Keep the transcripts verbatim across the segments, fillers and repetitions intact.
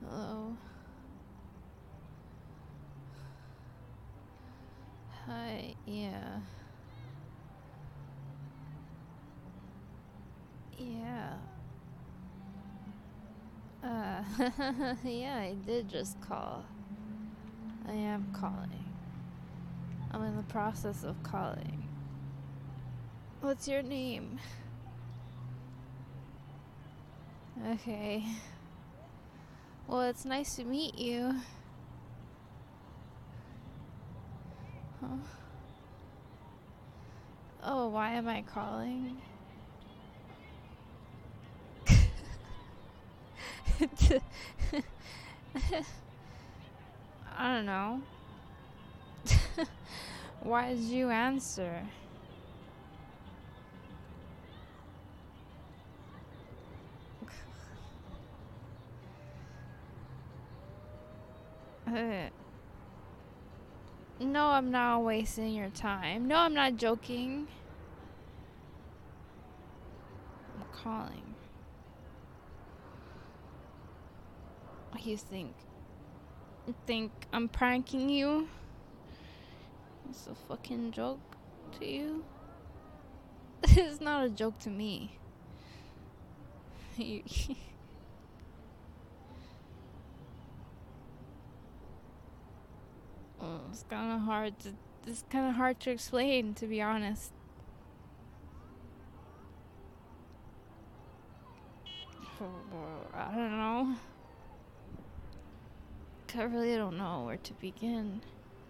Hello. Hi, yeah. Yeah. Uh, yeah, I did just call. I am calling. I'm in the process of calling. What's your name? Okay. Well, it's nice to meet you. Huh? Oh, why am I calling? I don't know. Why did you answer? Uh, no, I'm not wasting your time. No, I'm not joking. I'm calling. You think you think I'm pranking you? It's a fucking joke to you? It's not a joke to me. You, well, it's kind of hard to. It's kind of hard to explain, to be honest. I don't know. I really don't know where to begin.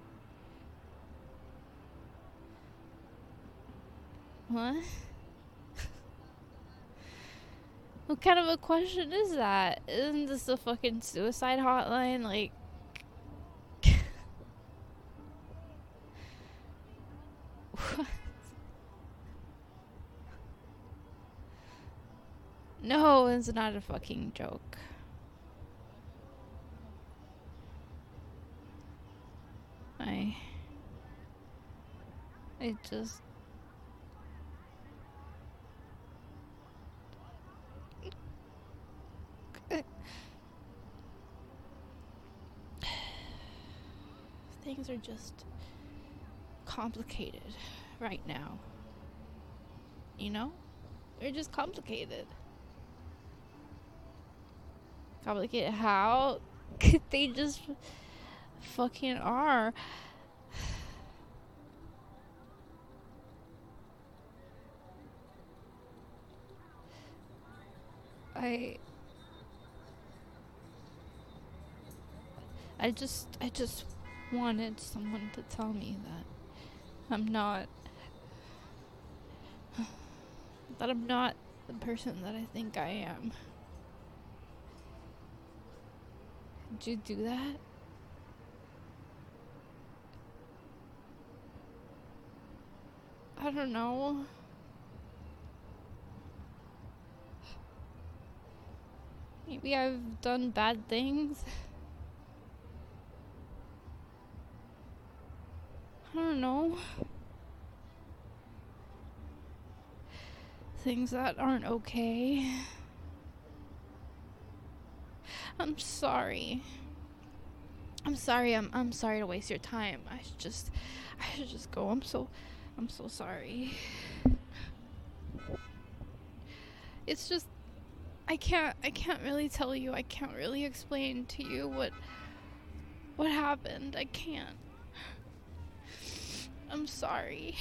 What? What kind of a question is that? Isn't this a fucking suicide hotline? Like, what? No, it's not a fucking joke. I... I just... Things are just complicated right now. You know? They're just complicated. Complicated how? They just fucking are. I... I just... I just wanted someone to tell me that I'm not... that I'm not the person that I think I am. Did you do that? I don't know. Maybe I've done bad things. I don't know. Things that aren't okay. I'm sorry. I'm sorry. I'm I'm sorry to waste your time. I should just I should just go. I'm so I'm so sorry. It's just I can't I can't really tell you. I can't really explain to you what what happened. I can't. I'm sorry.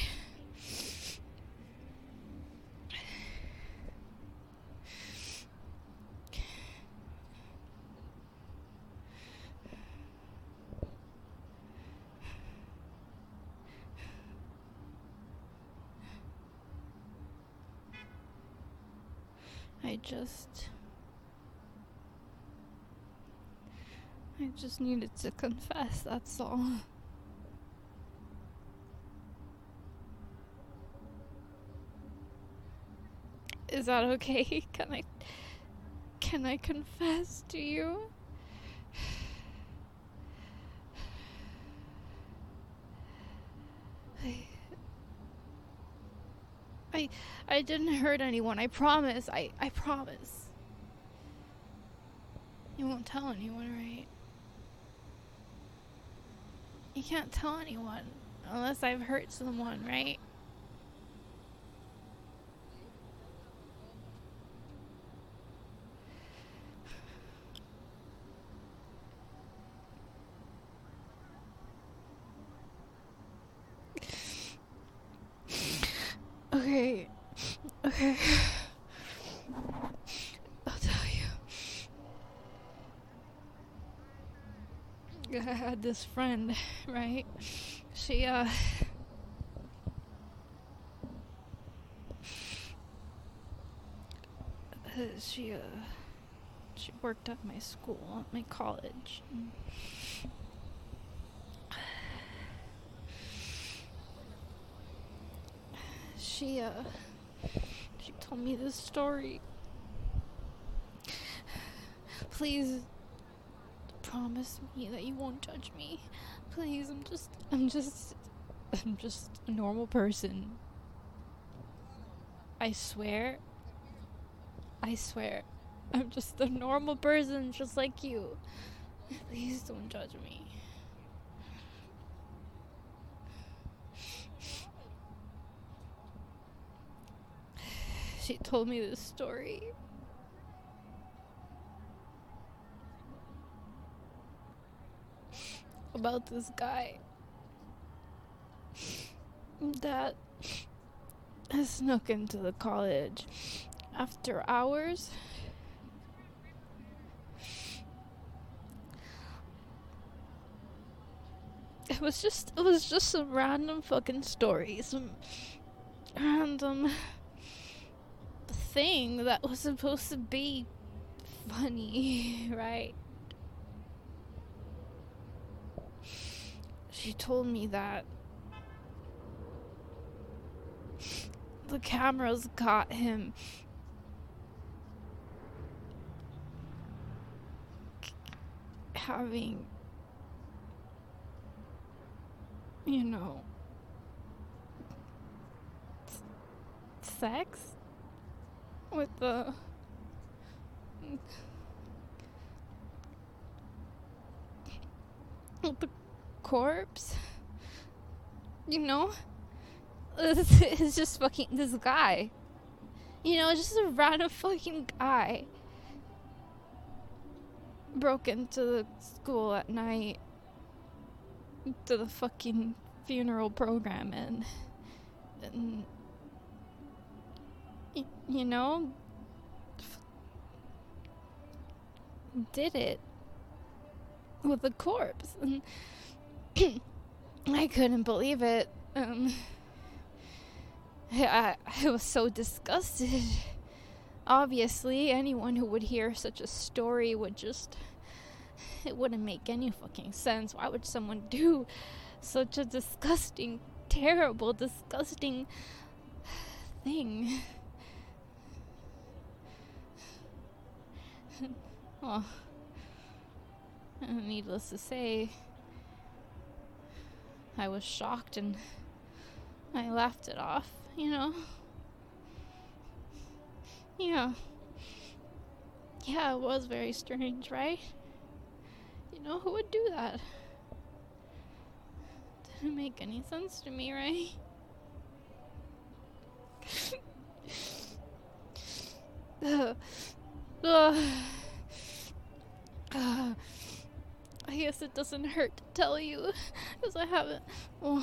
I just... I just needed to confess, that's all. Is that okay? Can I... Can I confess to you? I... I... I didn't hurt anyone, I promise. I... I promise. You won't tell anyone, right? You can't tell anyone unless I've hurt someone, right? Okay. Okay. I'll tell you. I had this friend, right? She, uh... uh she, uh... She worked at my school, at my college. She, uh... She told me this story. Please promise me that you won't judge me. Please, I'm just, I'm just, I'm just a normal person. I swear, I swear, I'm just a normal person just like you. Please don't judge me. She told me this story. About this guy that snuck into the college after hours. It was just, it was just some random fucking story, some random thing that was supposed to be funny, right? She told me that the cameras got him having, you know, sex with the with the corpse, you know. It's just fucking this guy, you know, just a random fucking guy broke into the school at night to the fucking funeral program and and y- you know f- did it with a corpse, and I couldn't believe it. um I, I was so disgusted. Obviously, anyone who would hear such a story would just... It wouldn't make any fucking sense. Why would someone do such a disgusting, terrible, disgusting thing? Well, needless to say, I was shocked and I laughed it off. You know? Yeah. Yeah, it was very strange, right? You know, who would do that? Didn't make any sense to me, right? uh, uh, uh, I guess it doesn't hurt to tell you, because I haven't... Well,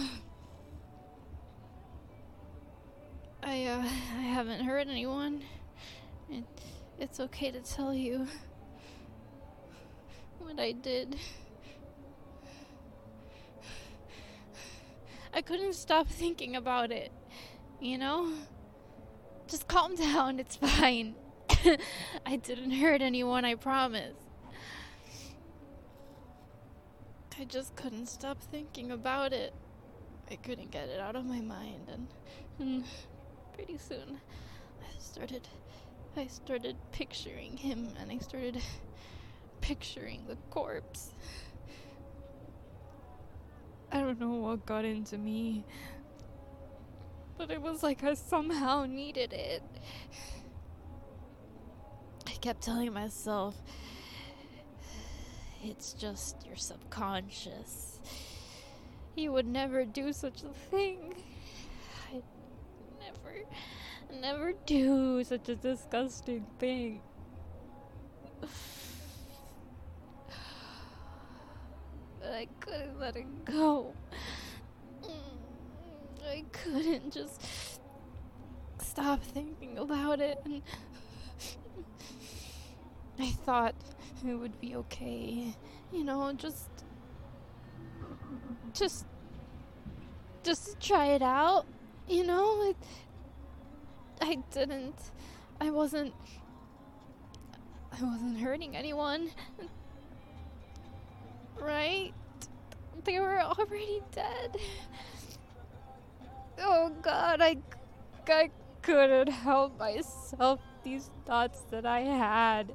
I, uh, I haven't hurt anyone. It, it's okay to tell you what I did. I couldn't stop thinking about it, you know? Just calm down, it's fine. I didn't hurt anyone, I promise. I just couldn't stop thinking about it. I couldn't get it out of my mind, and... and pretty soon, I started, I started picturing him, and I started picturing the corpse. I don't know what got into me, but it was like I somehow needed it. I kept telling myself, It's just your subconscious. You would never do such a thing. I'd never, never do such a disgusting thing. But I couldn't let it go. I couldn't just stop thinking about it, and I thought it would be okay, you know, just just just try it out, you know. It, I didn't I wasn't I wasn't hurting anyone, right? They were already dead. Oh God, I, I couldn't help myself. These thoughts that I had.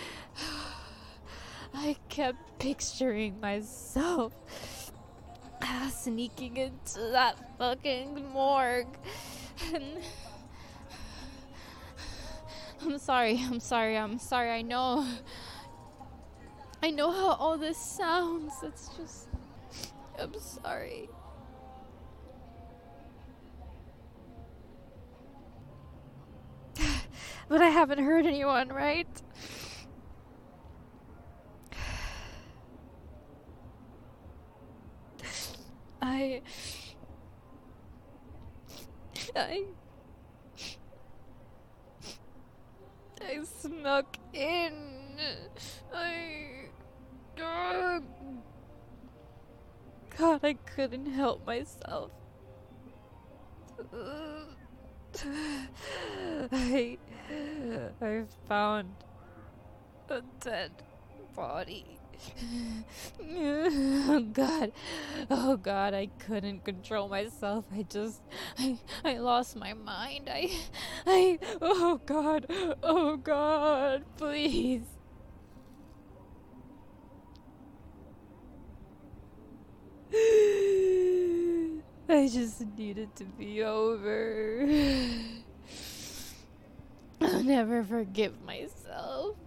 I kept picturing myself uh, sneaking into that fucking morgue. And I'm sorry, I'm sorry, I'm sorry. I know. I know how all this sounds. It's just. I'm sorry. But I haven't hurt anyone, right? I... I... I snuck in. I... God, I couldn't help myself. I... I found a dead body. Oh God. Oh God, I couldn't control myself. I just I I lost my mind. I I oh God. Oh God, please. I just needed to be over. I'll never forgive myself.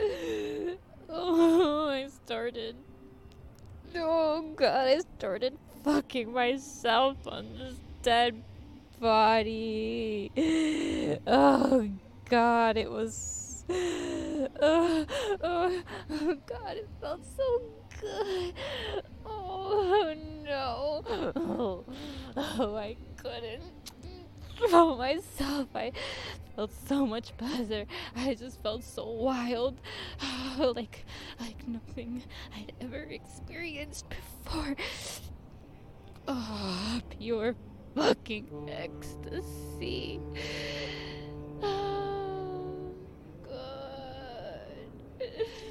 Oh, I started. Oh God, I started fucking myself on this dead body. Oh God, it was. Oh, oh, oh God, it felt so good. Oh no. Oh, oh I couldn't. Oh, myself, I felt so much better. I just felt so wild, like like nothing I'd ever experienced before. Oh, pure fucking ecstasy. Oh, God.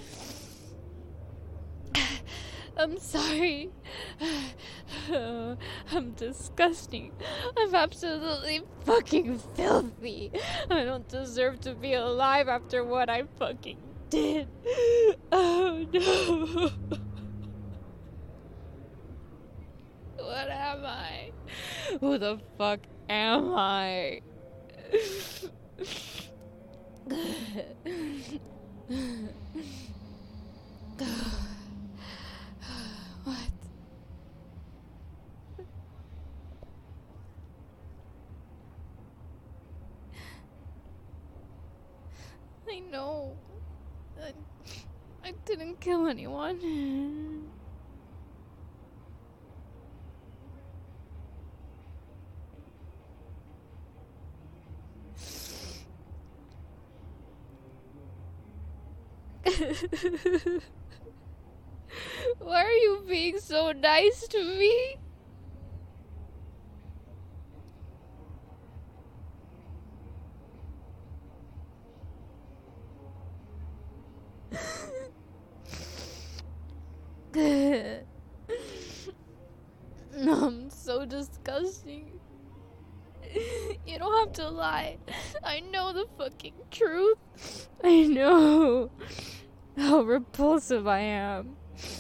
I'm sorry. Uh, I'm disgusting. I'm absolutely fucking filthy. I don't deserve to be alive after what I fucking did. Oh no. What am I? Who the fuck am I? What? I know. I, I didn't kill anyone. Why are you being so nice to me? No, I'm so disgusting. You don't have to lie. I know the fucking truth. I know how repulsive I am.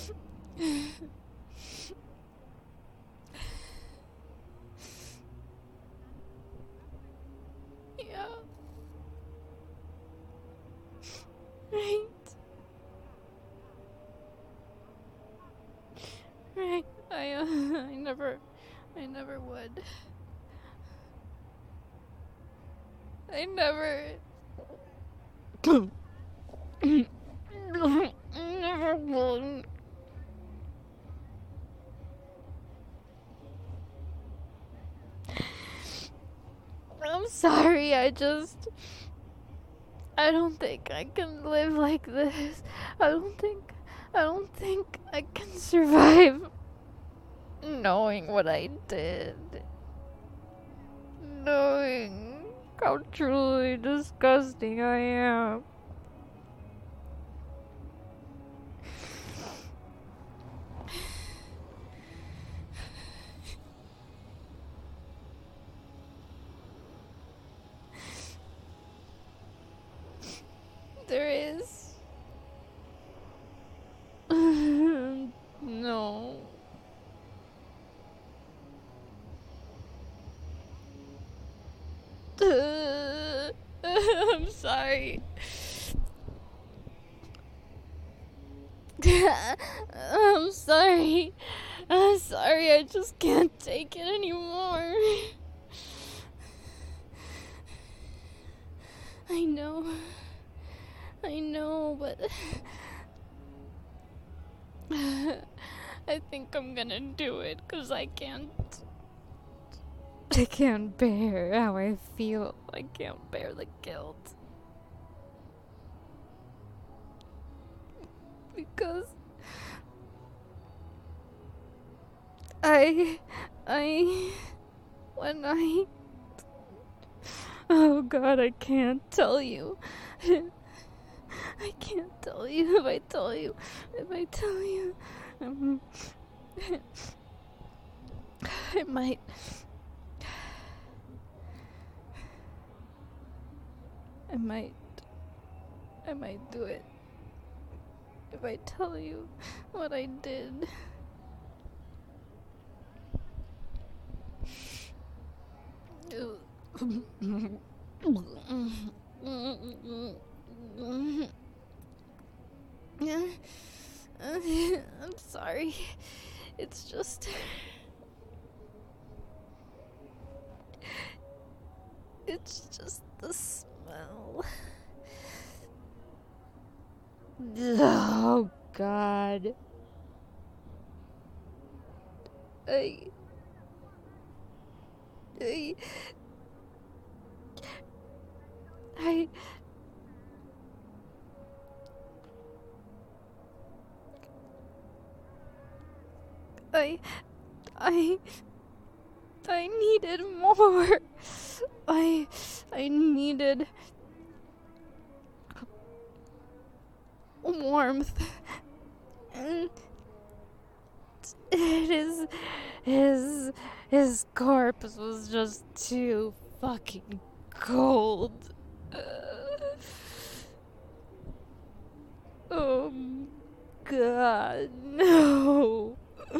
Yeah. Right. I, uh, I never, I never would. I never. I never would. I'm sorry, I just. I don't think I can live like this. I don't think. I don't think I can survive knowing what I did. Knowing how truly disgusting I am. There is. No. I'm sorry. I'm sorry. I'm sorry, I just can't take it anymore. I know. I know, but I think I'm gonna do it because I can't. I can't bear how I feel. I can't bear the guilt. Because I. I. When I. Oh God, I can't tell you. I can't tell you. If I tell you, if I tell you, um, I might. I might. I might do it. If I tell you what I did. I'm sorry. It's just. It's just the smell. Oh, God. I. I. I. I. I. I needed more. I. I needed. warmth. And. His. His. His corpse was just too fucking cold. Uh, oh, God, no.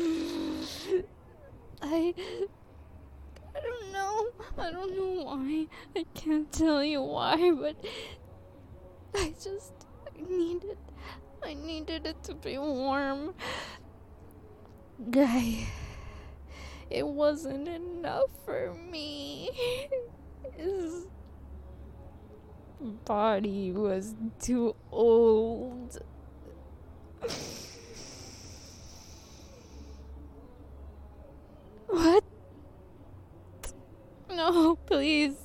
I. I don't know. I don't know why. I can't tell you why, but I just. I needed. I needed it to be warm. Guy. It wasn't enough for me. His body was too old. What? No, please.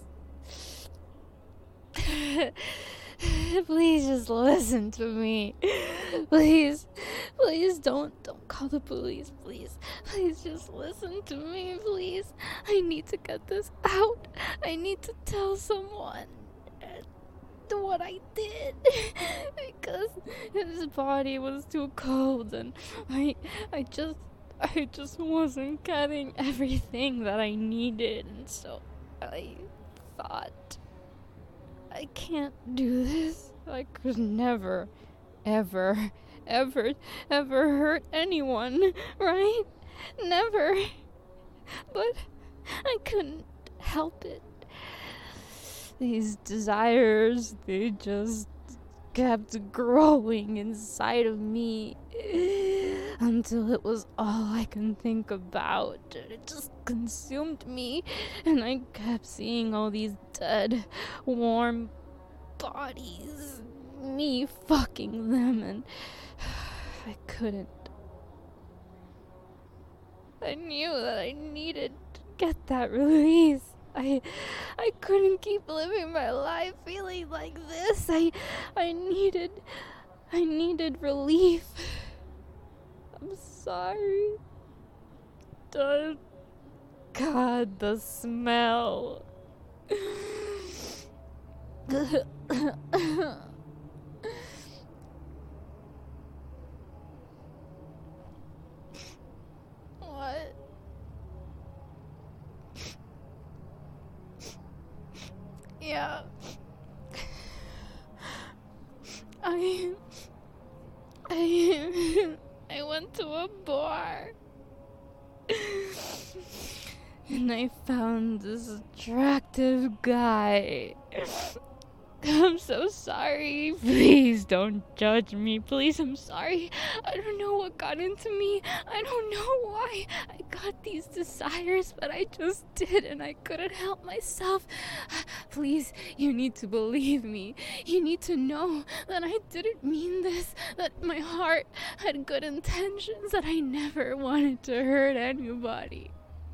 Please just listen to me. Please. Please don't don't call the police, please. Please just listen to me, please. I need to get this out. I need to tell someone what I did. Because his body was too cold and I I just I just wasn't getting everything that I needed, and so I thought, I can't do this. I could never, ever, ever, ever hurt anyone, right? Never. But I couldn't help it. These desires, they just kept growing inside of me until it was all I can think about. It just consumed me, and I kept seeing all these dead, warm bodies, me fucking them, and I couldn't. I knew that I needed to get that release. I I couldn't keep living my life feeling like this. I I needed I needed relief. I'm sorry. Don't. God, the smell. What? Yeah. I I I went to a bar and I found this attractive guy. I'm so sorry. Please don't judge me. Please, I'm sorry. I don't know what got into me. I don't know why I got these desires, but I just did, and I couldn't help myself. Please, you need to believe me. You need to know that I didn't mean this, that my heart had good intentions, that I never wanted to hurt anybody.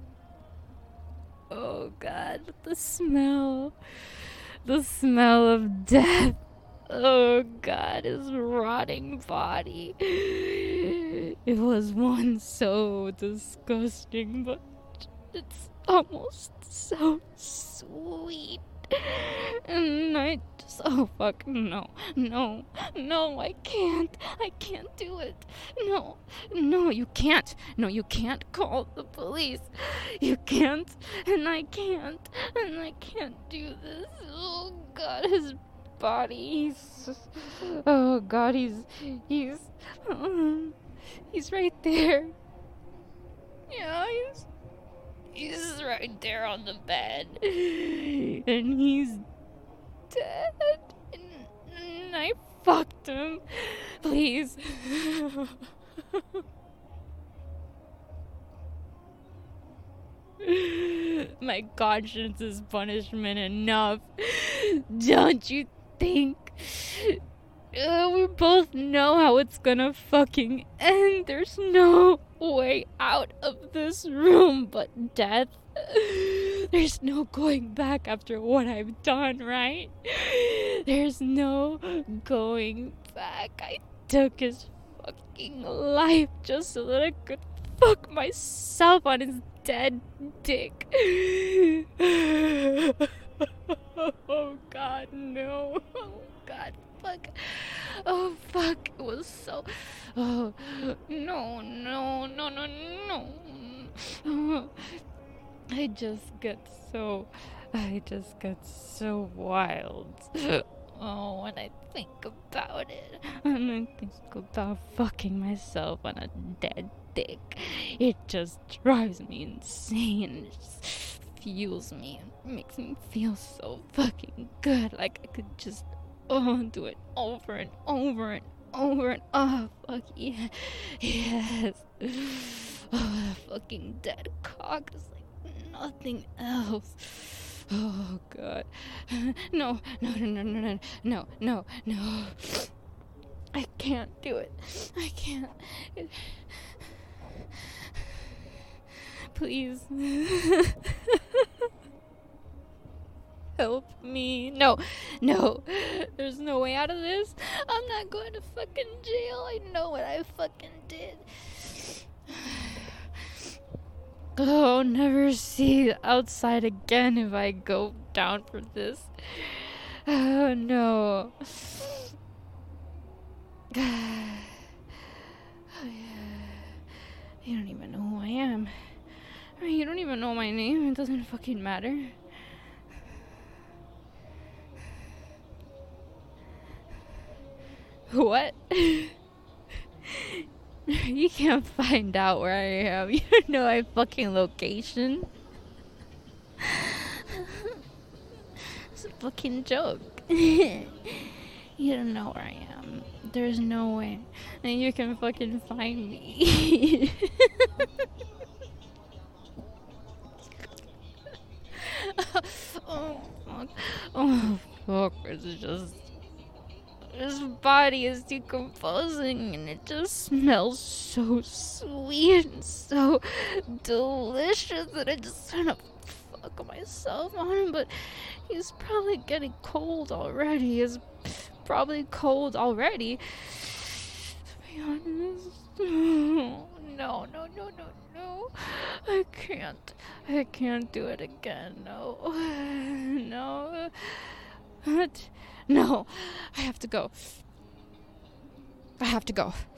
Oh, God, the smell. The smell of death. Oh, God, his rotting body. It was once so disgusting, but it's almost so sweet. And I just, oh, fuck, no, no, no, I can't. I can't do it. No, no, you can't. No, you can't call the police. You can't, and I can't, and I can't do this. Oh, God, his body, he's, oh, God, he's, he's, um, he's right there. Yeah, he's, he's right there on the bed, and he's dead, and, and I fucked him. Please. My conscience is punishment enough. Don't you think? Uh, we both know how it's gonna fucking end. There's no way out of this room but death. There's no going back after what I've done, right? There's no going back. I took his fucking life just so that I could fuck myself on his dead dick. Oh, God, no. Oh, God, fuck. Oh, fuck. It was so... Oh, no, no, no, no, no. Oh, I just get so... I just get so wild. Oh, when I think about it. When I think about fucking myself on a dead dick. It just drives me insane. It just fuels me and makes me feel so fucking good. Like I could just oh do it over and over and over and oh fuck yeah. Yes. Oh, the fucking dead cock is like nothing else. Oh, God. No, no, no, no, no, no, no, no, no. I can't do it. I can't. It... Please. Help me. No, no. There's no way out of this. I'm not going to fucking jail. I know what I fucking did. Oh, I'll never see the outside again if I go down for this. Oh, no. Oh, yeah. You don't even know who I am. I mean, you don't even know my name. It doesn't fucking matter. What? You can't find out where I am. You don't know my fucking location. It's a fucking joke. You don't know where I am. There's no way that you can fucking find me. Oh fuck. Oh fuck. It's just. His body is decomposing and it just smells so sweet and so delicious that I just want to fuck myself on him, but he's probably getting cold already. He's probably cold already. To be honest. No, no, no, no, no. I can't. I can't do it again. No. No. What? No. I have to go. I have to go.